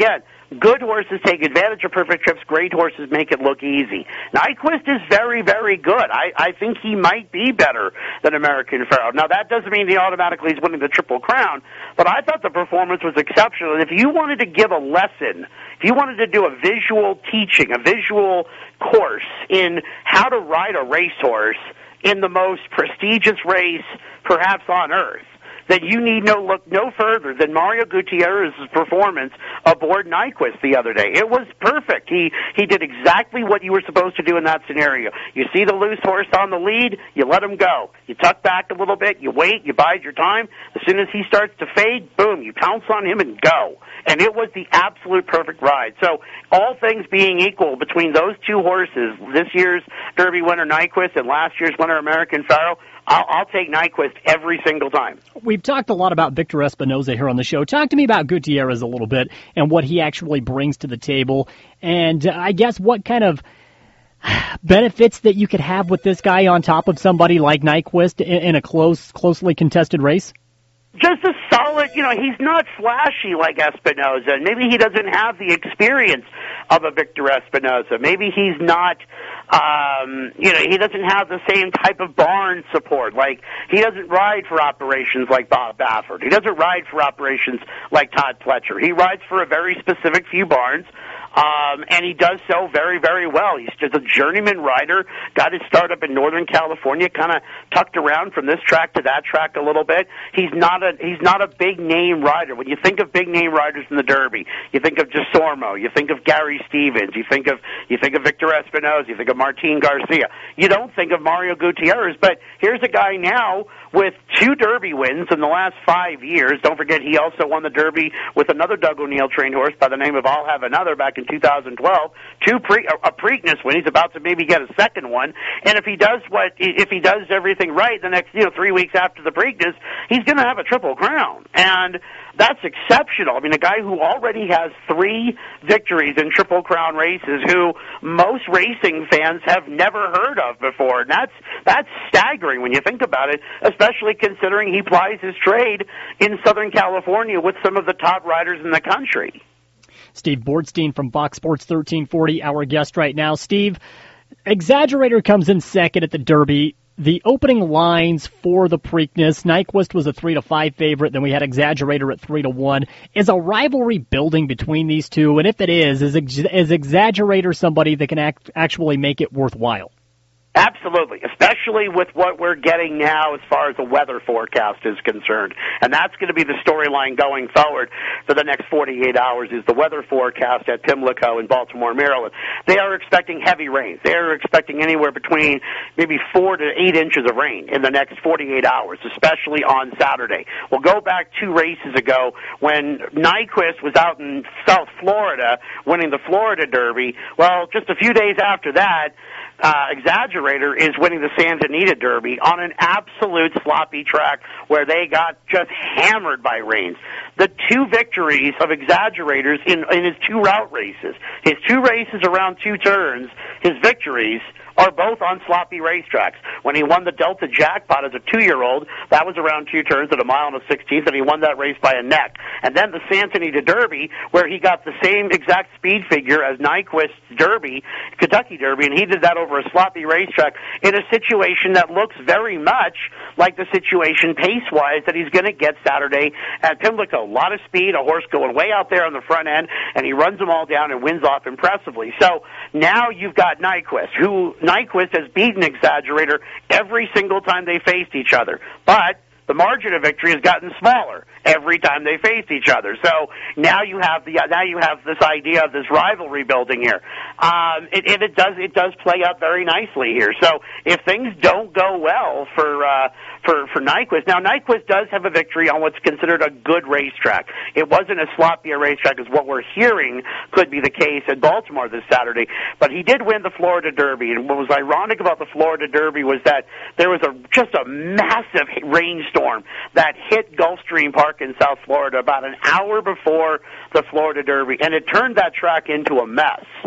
Good horses take advantage of perfect trips. Great horses make it look easy. Nyquist is very, very good. I think he might be better than American Pharoah. Now, that doesn't mean he automatically is winning the Triple Crown, but I thought the performance was exceptional. And if you wanted to give a lesson, if you wanted to do a visual teaching, a visual course in how to ride a racehorse in the most prestigious race perhaps on earth, that you need look no further than Mario Gutierrez's performance aboard Nyquist the other day. It was perfect. He did exactly what you were supposed to do in that scenario. You see the loose horse on the lead, you let him go. You tuck back a little bit, you wait, you bide your time. As soon as he starts to fade, boom, you pounce on him and go. And it was the absolute perfect ride. So all things being equal between those two horses, this year's Derby winner Nyquist and last year's winner American Pharoah, I'll take Nyquist every single time. We've talked a lot about Victor Espinoza here on the show. Talk to me about Gutierrez a little bit and what he actually brings to the table, and I guess what kind of benefits that you could have with this guy on top of somebody like Nyquist in a closely contested race. Just a solid, he's not flashy like Espinoza. Maybe he doesn't have the experience of a Victor Espinoza. Maybe he's not, he doesn't have the same type of barn support. Like, he doesn't ride for operations like Bob Baffert. He doesn't ride for operations like Todd Pletcher. He rides for a very specific few barns. And he does so very, very well. He's just a journeyman rider, got his start up in Northern California, kind of tucked around from this track to that track a little bit. He's not a big name rider. When you think of big name riders in the Derby, you think of Desormeaux, you think of Gary Stevens, you think of Victor Espinoza, you think of Martin Garcia. You don't think of Mario Gutierrez, but here's a guy now with 2 Derby wins in the last 5 years. Don't forget, he also won the Derby with another Doug O'Neill trained horse by the name of I'll Have Another back in 2012. A Preakness win. He's about to maybe get a second one. And if he does everything right the next 3 weeks after the Preakness, he's going to have a Triple Crown. And that's exceptional. I mean, a guy who already has 3 victories in Triple Crown races, who most racing fans have never heard of before. And that's staggering when you think about it, especially considering he plies his trade in Southern California with some of the top riders in the country. Steve Bortstein from Fox Sports 1340, our guest right now. Steve, Exaggerator comes in second at the Derby. The opening lines for the Preakness, Nyquist was a 3-5 favorite. Then we had Exaggerator at 3-1. Is a rivalry building between these two? And if it is Exaggerator somebody that can actually make it worthwhile? Absolutely, especially with what we're getting now as far as the weather forecast is concerned. And that's going to be the storyline going forward for the next 48 hours is the weather forecast at Pimlico in Baltimore, Maryland. They are expecting heavy rain. They are expecting anywhere between maybe 4 to 8 inches of rain in the next 48 hours, especially on Saturday. We'll go back 2 races ago when Nyquist was out in South Florida winning the Florida Derby. Well, just a few days after that, Exaggerator is winning the Santa Anita Derby on an absolute sloppy track where they got just hammered by rains. The 2 victories of Exaggerators in his 2 route races, his 2 races around 2 turns, his victories are both on sloppy racetracks. When he won the Delta Jackpot as a 2-year-old, that was around 2 turns at a mile and a 16th, and he won that race by a neck. And then the Santa Anita Derby, where he got the same exact speed figure as Nyquist's Derby, Kentucky Derby, and he did that over a sloppy racetrack in a situation that looks very much like the situation pace-wise that he's going to get Saturday at Pimlico. A lot of speed, a horse going way out there on the front end, and he runs them all down and wins off impressively. So now you've got Nyquist, who Nyquist has beaten Exaggerator every single time they faced each other. But the margin of victory has gotten smaller every time they faced each other. So now you have this idea of this rivalry building here. It does play out very nicely here. So if things don't go well for Nyquist, now Nyquist does have a victory on what's considered a good racetrack. It wasn't as sloppy a racetrack as what we're hearing could be the case at Baltimore this Saturday, but he did win the Florida Derby. And what was ironic about the Florida Derby was that there was just a massive rainstorm that hit Gulfstream Park in South Florida about an hour before the Florida Derby, and it turned that track into a mess.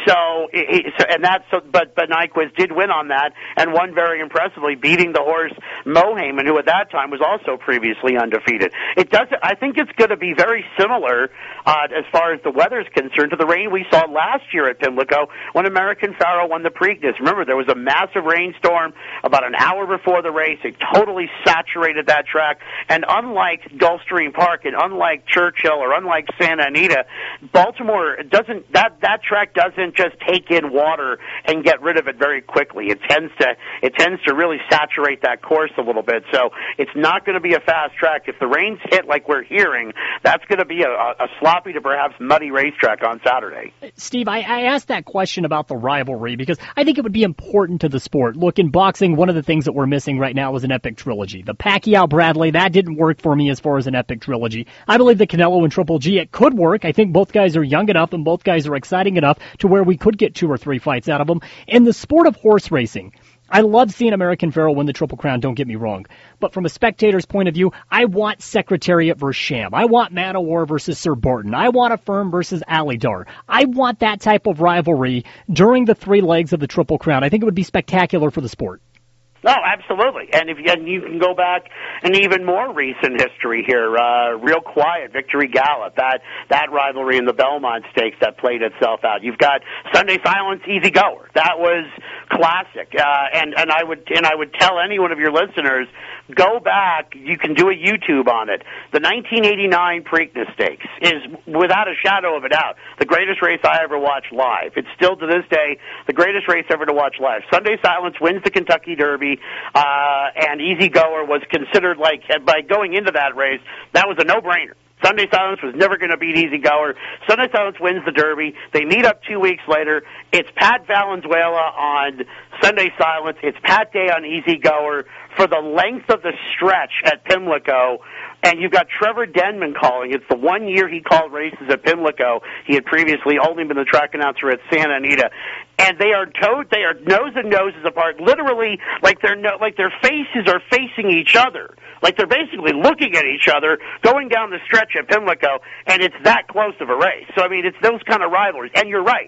But Nyquist did win on that and won very impressively, beating the horse Mohaymen, who at that time was also previously undefeated. I think it's going to be very similar as far as the weather's concerned to the rain we saw last year at Pimlico when American Pharoah won the Preakness. Remember, there was a massive rainstorm about an hour before the race. It totally saturated that track, and unlike Gulfstream Park and unlike Churchill or unlike Santa Anita, Baltimore doesn't. That track doesn't just take in water and get rid of it very quickly. It tends to really saturate that course a little bit. So it's not going to be a fast track. If the rains hit like we're hearing, that's going to be a sloppy to perhaps muddy racetrack on Saturday. Steve, I asked that question about the rivalry because I think it would be important to the sport. Look, in boxing, one of the things that we're missing right now is an epic trilogy. The Pacquiao-Bradley, that didn't work for me as far as an epic trilogy. I believe the Canelo and Triple G, it could work. I think both guys are young enough and both guys are exciting enough to where we could get 2 or 3 fights out of them. In the sport of horse racing, I love seeing American Pharoah win the Triple Crown, don't get me wrong. But from a spectator's point of view, I want Secretariat versus Sham. I want Man of War versus Sir Borton. I want Affirm versus Alydar. I want that type of rivalry during the 3 legs of the Triple Crown. I think it would be spectacular for the sport. No, absolutely. And you can go back in even more recent history here, Real Quiet, Victory Gallop, that rivalry in the Belmont Stakes that played itself out. You've got Sunday Silence, Easy Goer. That was classic. And I would tell any one of your listeners, go back. You can do a YouTube on it. The 1989 Preakness Stakes is, without a shadow of a doubt, the greatest race I ever watched live. It's still to this day the greatest race ever to watch live. Sunday Silence wins the Kentucky Derby. And Easy Goer was considered, like, by going into that race, that was a no-brainer. Sunday Silence was never going to beat Easy Goer. Sunday Silence wins the Derby. They meet up 2 weeks later. It's Pat Valenzuela on Sunday Silence. It's Pat Day on Easy Goer for the length of the stretch at Pimlico. And you've got Trevor Denman calling. It's the 1 year he called races at Pimlico. He had previously only been the track announcer at Santa Anita. And they are nose and noses apart, literally like their faces are facing each other. Like they're basically looking at each other going down the stretch at Pimlico, and it's that close of a race. So I mean, it's those kind of rivalries. And you're right.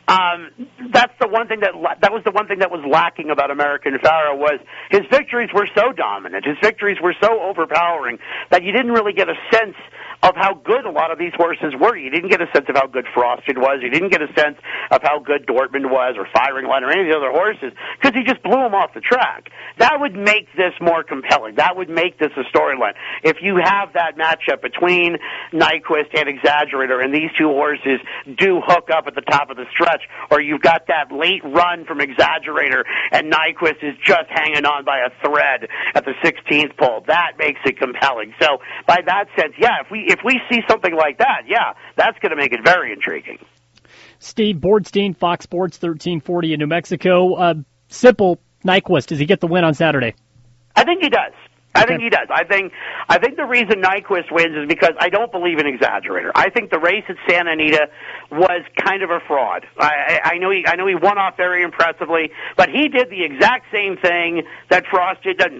That's the one thing that was the one thing that was lacking about American Pharoah was his victories were so dominant, his victories were so overpowering that you didn't really get a sense of how good a lot of these horses were. You didn't get a sense of how good Frosted was. You didn't get a sense of how good Dortmund was or Firing Line or any of the other horses because he just blew them off the track. That would make this more compelling. That would make this a storyline. If you have that matchup between Nyquist and Exaggerator and these 2 horses do hook up at the top of the stretch, or you've got that late run from Exaggerator and Nyquist is just hanging on by a thread at the 16th pole, that makes it compelling. So by that sense, yeah, if we see something like that, yeah, that's going to make it very intriguing. Steve Boardstein, Fox Sports 1340 in New Mexico. Simple, Nyquist, does he get the win on Saturday? I think he does. I think he does. I think the reason Nyquist wins is because I don't believe in Exaggerator. I think the race at Santa Anita was kind of a fraud. I know he won off very impressively, but he did the exact same thing that he did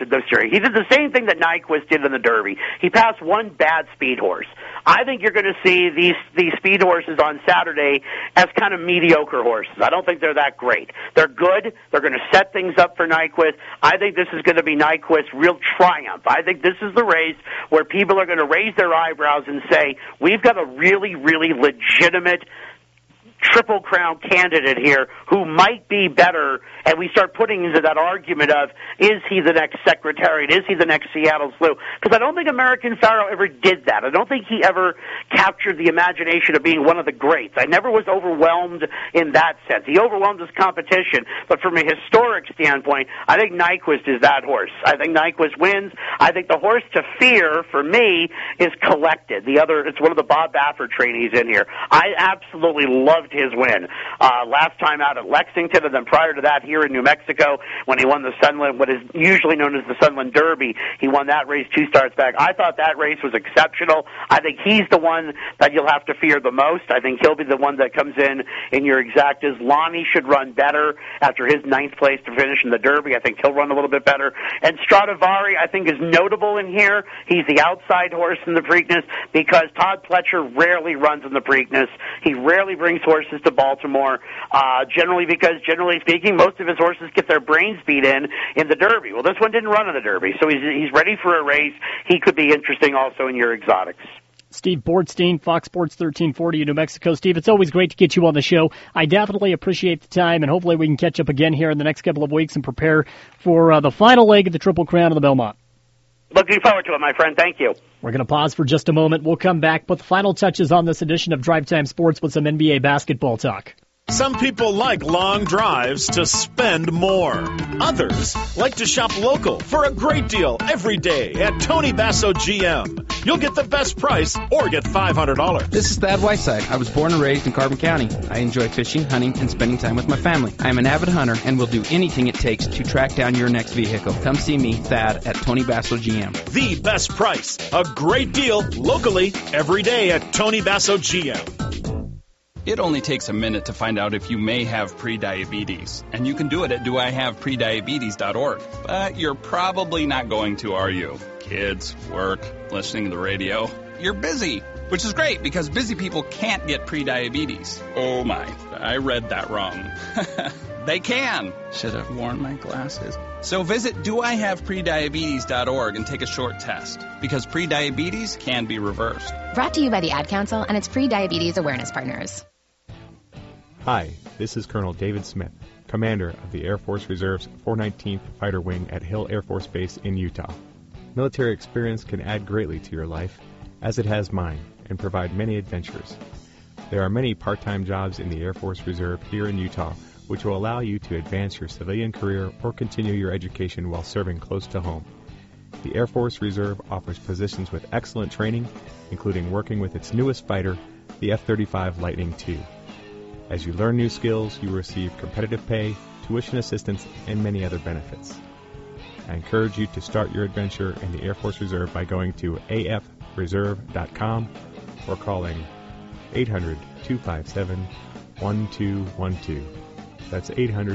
the same thing that Nyquist did in the Derby. He passed one bad speed horse. I think you're going to see these speed horses on Saturday as kind of mediocre horses. I don't think they're that great. They're good. They're going to set things up for Nyquist. I think this is going to be Nyquist's real triumph. I think this is the race where people are going to raise their eyebrows and say, we've got a really, really legitimate Triple Crown candidate here who might be better, and we start putting into that argument of, is he the next Secretariat? Is he the next Seattle Slew? Because I don't think American Pharoah ever did that. I don't think he ever captured the imagination of being one of the greats. I never was overwhelmed in that sense. He overwhelmed his competition, but from a historic standpoint, I think Nyquist is that horse. I think Nyquist wins. I think the horse to fear, for me, is Collected. It's one of the Bob Baffert trainees in here. I absolutely loved his win last time out at Lexington, and then prior to that here in New Mexico when he won the Sunland, what is usually known as the Sunland Derby. He won that race 2 starts back. I thought that race was exceptional. I think he's the one that you'll have to fear the most. I think he'll be the one that comes in your exactas. Lonnie should run better after his 9th place to finish in the Derby. I think he'll run a little bit better. And Stradivari, I think, is notable in here. He's the outside horse in the Preakness because Todd Pletcher rarely runs in the Preakness. He rarely brings horses horses to Baltimore, generally speaking, most of his horses get their brains beat in the Derby. Well, this one didn't run in the Derby, so he's ready for a race. He could be interesting also in your exotics. Steve Bortstein, Fox Sports 1340 in New Mexico. Steve, it's always great to get you on the show. I definitely appreciate the time, and hopefully we can catch up again here in the next couple of weeks and prepare for the final leg of the Triple Crown of the Belmont. Looking forward to it, my friend. Thank you. We're going to pause for just a moment. We'll come back, put the final touches on this edition of Drive Time Sports with some NBA basketball talk. Some people like long drives to spend more. Others like to shop local for a great deal every day at Tony Basso GM. You'll get the best price or get $500. This is Thad Whiteside. I was born and raised in Carbon County. I enjoy fishing, hunting, and spending time with my family. I am an avid hunter and will do anything it takes to track down your next vehicle. Come see me, Thad, at Tony Basso GM. The best price, a great deal locally every day at Tony Basso GM. It only takes a minute to find out if you may have prediabetes, and you can do it at doihaveprediabetes.org. But you're probably not going to, are you? Kids, work, listening to the radio. You're busy, which is great because busy people can't get prediabetes. Oh my, I read that wrong. They can. Should have worn my glasses. So visit doihaveprediabetes.org and take a short test, because prediabetes can be reversed. Brought to you by the Ad Council and its Pre-Diabetes Awareness Partners. Hi, this is Colonel David Smith, Commander of the Air Force Reserve's 419th Fighter Wing at Hill Air Force Base in Utah. Military experience can add greatly to your life, as it has mine, and provide many adventures. There are many part-time jobs in the Air Force Reserve here in Utah, which will allow you to advance your civilian career or continue your education while serving close to home. The Air Force Reserve offers positions with excellent training, including working with its newest fighter, the F-35 Lightning II. As you learn new skills, you will receive competitive pay, tuition assistance, and many other benefits. I encourage you to start your adventure in the Air Force Reserve by going to afreserve.com or calling 800-257-1212. That's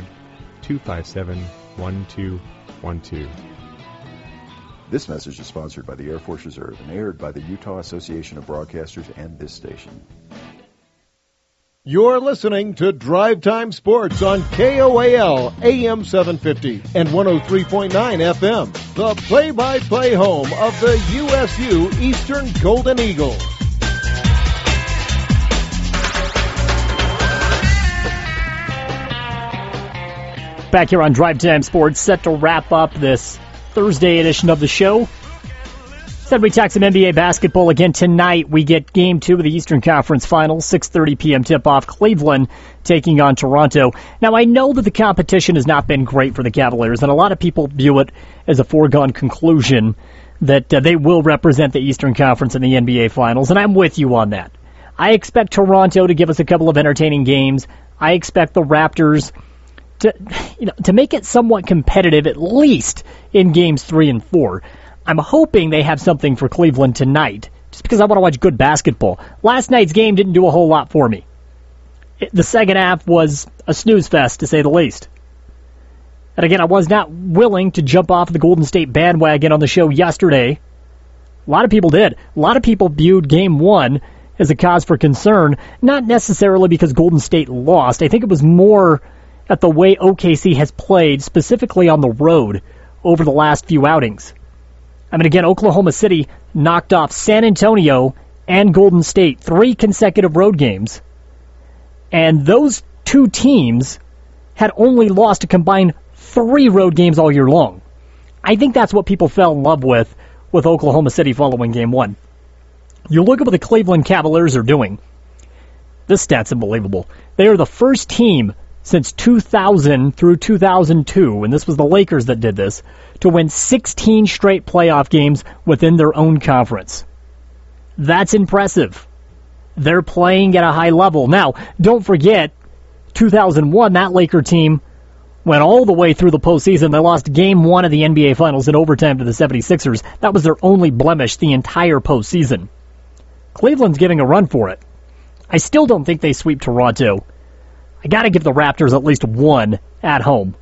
800-257-1212. This message is sponsored by the Air Force Reserve and aired by the Utah Association of Broadcasters and this station. You're listening to Drive Time Sports on KOAL AM 750 and 103.9 FM, the play-by-play home of the USU Eastern Golden Eagles. Back here on Drive Time Sports, set to wrap up this Thursday edition of the show. Said we talk some NBA basketball again tonight. We get Game 2 of the Eastern Conference Finals, 6:30 p.m. tip-off. Cleveland taking on Toronto. Now, I know that the competition has not been great for the Cavaliers, and a lot of people view it as a foregone conclusion that they will represent the Eastern Conference in the NBA Finals, and I'm with you on that. I expect Toronto to give us a couple of entertaining games. I expect the Raptors to make it somewhat competitive, at least in Games 3 and 4. I'm hoping they have something for Cleveland tonight, just because I want to watch good basketball. Last night's game didn't do a whole lot for me. The second half was a snooze fest, to say the least. And again, I was not willing to jump off the Golden State bandwagon on the show yesterday. A lot of people did. A lot of people viewed Game 1 as a cause for concern, not necessarily because Golden State lost. I think it was more at the way OKC has played, specifically on the road, over the last few outings. I mean, again, Oklahoma City knocked off San Antonio and Golden State, 3 consecutive road games. And those two teams had only lost a combined 3 road games all year long. I think that's what people fell in love with Oklahoma City following Game 1. You look at what the Cleveland Cavaliers are doing. This stat's unbelievable. They are the first team since 2000 through 2002, and this was the Lakers that did this, to win 16 straight playoff games within their own conference. That's impressive. They're playing at a high level. Now, don't forget, 2001, that Laker team went all the way through the postseason. They lost Game 1 of the NBA Finals in overtime to the 76ers. That was their only blemish the entire postseason. Cleveland's getting a run for it. I still don't think they sweep Toronto. I got to give the Raptors at least 1 at home.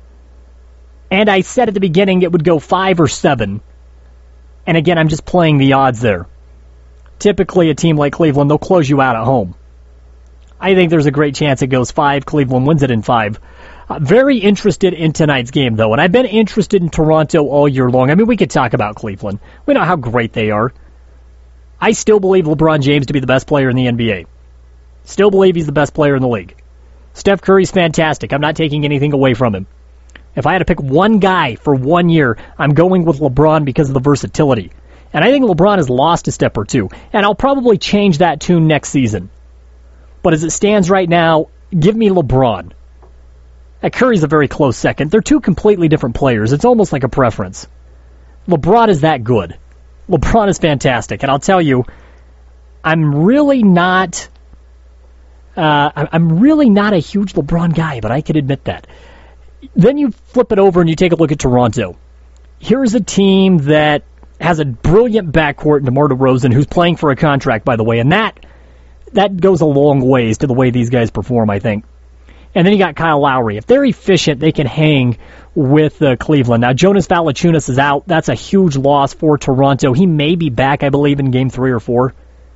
And I said at the beginning it would go 5 or 7. And again, I'm just playing the odds there. Typically, a team like Cleveland, they'll close you out at home. I think there's a great chance it goes 5. Cleveland wins it in 5. Very interested in tonight's game, though, and I've been interested in Toronto all year long. I mean, we could talk about Cleveland. We know how great they are. I still believe LeBron James to be the best player in the NBA. Still believe he's the best player in the league. Steph Curry's fantastic. I'm not taking anything away from him. If I had to pick one guy for 1 year, I'm going with LeBron because of the versatility. And I think LeBron has lost a step or two, and I'll probably change that tune next season. But as it stands right now, give me LeBron. Curry's a very close second. They're two completely different players. It's almost like a preference. LeBron is that good. LeBron is fantastic. And I'll tell you, I'm really not a huge LeBron guy, but I can admit that. Then you flip it over and you take a look at Toronto. Here's a team that has a brilliant backcourt in DeMar DeRozan, who's playing for a contract, by the way, and that goes a long ways to the way these guys perform, I think. And then you got Kyle Lowry. If they're efficient, they can hang with Cleveland. Now, Jonas Valanciunas is out. That's a huge loss for Toronto. He may be back, I believe, in Game 3 or 4.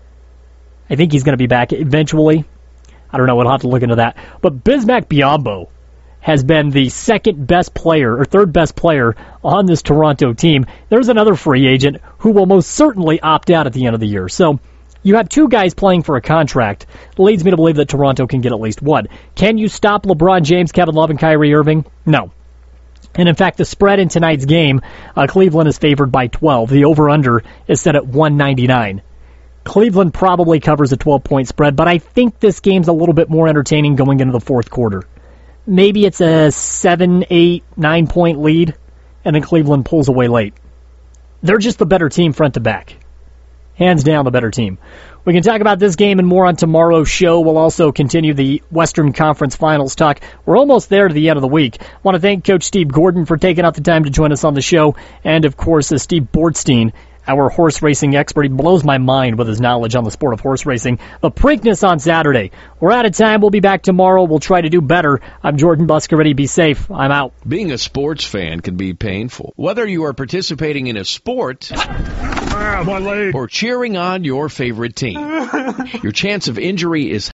I think he's going to be back eventually. I don't know. We'll have to look into that. But Bismack Biyombo has been the second best player or third best player on this Toronto team. There's another free agent who will most certainly opt out at the end of the year. So you have two guys playing for a contract. Leads me to believe that Toronto can get at least one. Can you stop LeBron James, Kevin Love, and Kyrie Irving? No. And in fact, the spread in tonight's game, Cleveland is favored by 12. The over-under is set at 199. Cleveland probably covers a 12-point spread, but I think this game's a little bit more entertaining going into the fourth quarter. Maybe it's a 7, 8, 9-point lead, and then Cleveland pulls away late. They're just the better team front to back. Hands down, the better team. We can talk about this game and more on tomorrow's show. We'll also continue the Western Conference Finals talk. We're almost there to the end of the week. I want to thank Coach Steve Gordon for taking out the time to join us on the show, and, of course, Steve Bortstein, our horse racing expert. He blows my mind with his knowledge on the sport of horse racing. The Preakness on Saturday. We're out of time. We'll be back tomorrow. We'll try to do better. I'm Jordan Buscaretti. Be safe. I'm out. Being a sports fan can be painful. Whether you are participating in a sport or cheering on your favorite team, your chance of injury is